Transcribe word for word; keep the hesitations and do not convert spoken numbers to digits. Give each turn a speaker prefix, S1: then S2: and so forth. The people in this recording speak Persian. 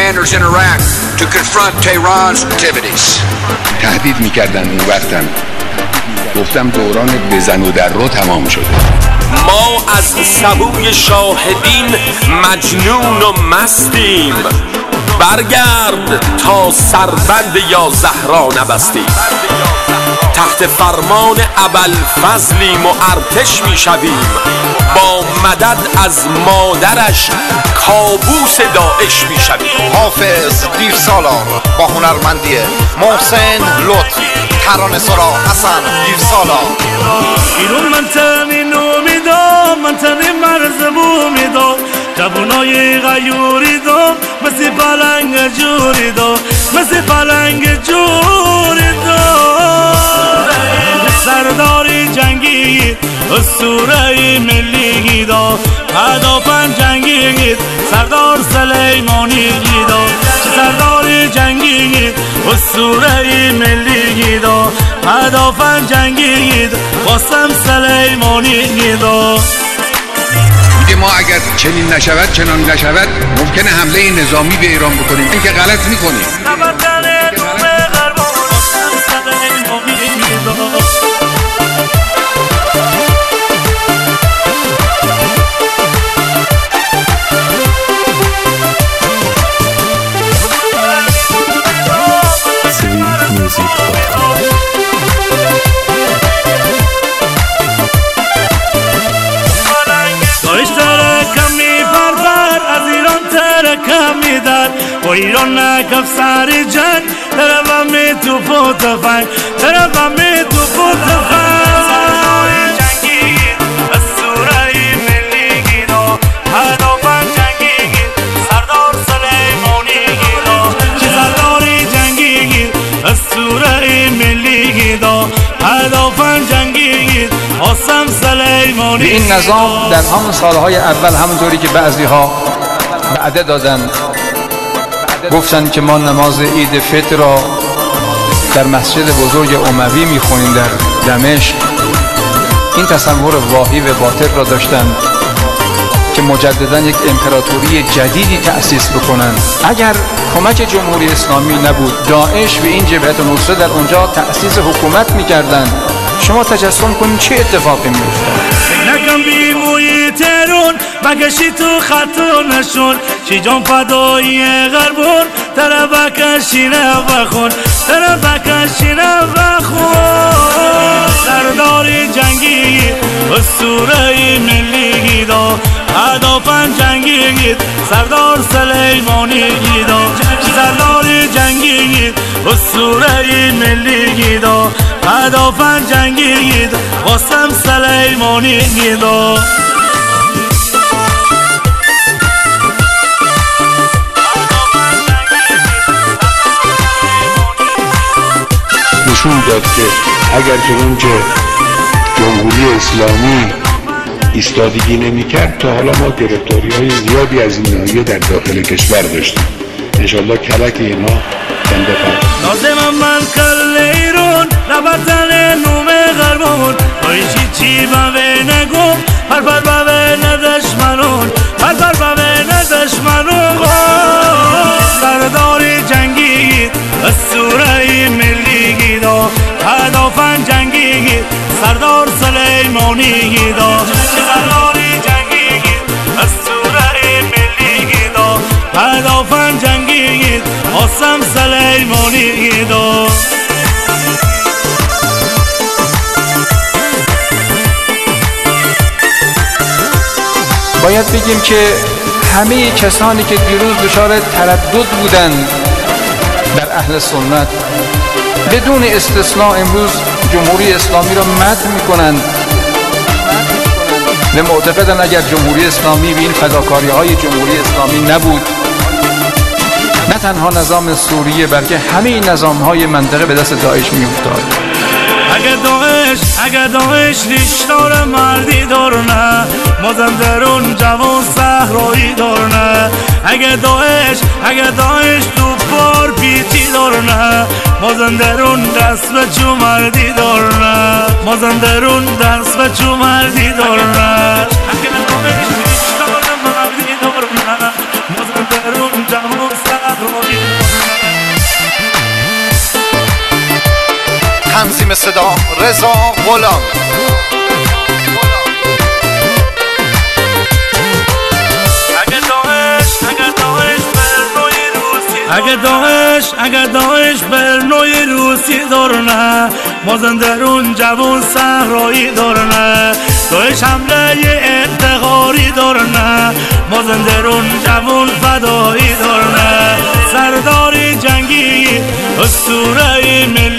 S1: commanders in Iraq to confront Tehran's activities.
S2: تهدید می‌کردن اون وقتم گفتم دوران بزن و در رو تمام شده.
S3: ما از سبوی شاهدین مجنون و مستیم، برگرد تا سربند یا زهرا نبستیم. تحت فرمان ابوالفضلیم و ارتش میشویم، با مدد از مادرش کابوس داعش میشویم.
S4: حافظ دیو سالار با هنرمندی محسن لطف، ترانه سرا حسن دیو سالار.
S5: ایرون من تنی نومیدم، من تنی مرز بومیدم، جوانای غیوری دم مثل پلنگ جوری دم، مثل پلنگ جوری دم. سرداری جنگی اسطوره ملی دا، هدافن جنگی سردار سلیمانی دا. سرداری جنگی اسطوره ملی دا، هدافن جنگی قاسم سلیمانی دا.
S2: ما اگر چنین نشود چنان نشود ممکنه حمله نظامی به ایران بکنیم. این که غلط میکنیم.
S5: با ایران نکف سر جنگ، طرفم می تو پوتفنگ، طرفم می تو پوتفنگ. سردار جنگی اسطوره ملی گیدا، هدافن جنگی سردار سلیمانی گیدا. سردار جنگی اسطوره ملی گیدا، هدافن جنگی قاسم سلیمانی.
S6: این نظام در همون سالهای اول همونطوری که بعضی ها وعده دادن، گفتن که ما نماز عید فطر را در مسجد بزرگ اموی میخونیم در دمشق. این تصور واهی و باطل را داشتن که مجددا یک امپراتوری جدیدی تأسیس بکنن. اگر کمک جمهوری اسلامی نبود، داعش و این جبهت نصره در اونجا تأسیس حکومت میکردن. شما تجسم کنید چه اتفاقی میافتاد.
S5: نکن بیموی ترون بکشی تو خطونشون، چی جان فدایی غربون ترا بکشینه بخون، ترا بکشینه بخون. سرداری جنگی اسطوره ملی گیدا، هدافن جنگی سردار سلیمانی گیدا. سرداری جنگی اسطوره ملی گیدا، هدافن جنگی قاسم سلیمانی گیدا.
S2: نشون داد که اگر چنانچه جمهوری اسلامی ایستادگی نمی‌کرد تا حالا ما گرفتاری‌های زیادی از این ناحیه در داخل کشور داشتیم. انشالله کلک اینها کنده خواهد.
S5: لازم من کل ایران نبردن نوم غربون، بایشی چی باوی نگم هر بر باوی ندشمنون، هر بر باوی ندشمنون. سرداری جنگی اسطوره ملی گیدا، هدافن جنگی سردار سلیمانی گیدا. سرداری جنگی اسطوره ملی گیدا، هدافن جنگی قاسم سلیمانی گیدا.
S6: باید بگیم که همه کسانی که دیروز دچار تردد بودند در اهل سنت بدون استثناء امروز جمهوری اسلامی را مدح می‌کنند و معتقدند اگر جمهوری اسلامی و این فداکاری‌های جمهوری اسلامی نبود، نه تنها نظام سوریه بلکه همه نظام‌های منطقه به دست داعش می‌افتاد.
S5: اگه داعش اگه داعش ریشدار مردی دارنه، مازندران جوان صحرایی دارنه. اگه داعش اگه داعش تو بار بیتی دارنه، مازندران دست به چو مردی دارنه، مازندران دست به چو مردی دارنه. اگه داعش ریشدار مردی دارنه، مازندران جوان صحرایی
S4: نیمه صدا رضا غلام.
S5: اگه داعش اگه داعش بر نوع روسی دارنه مازندرون جوان صحرایی دارنه داعش حمله انتقاری دارنه مازندرون جوان فدایی دارنه سرداری جنگی اسطوره ملی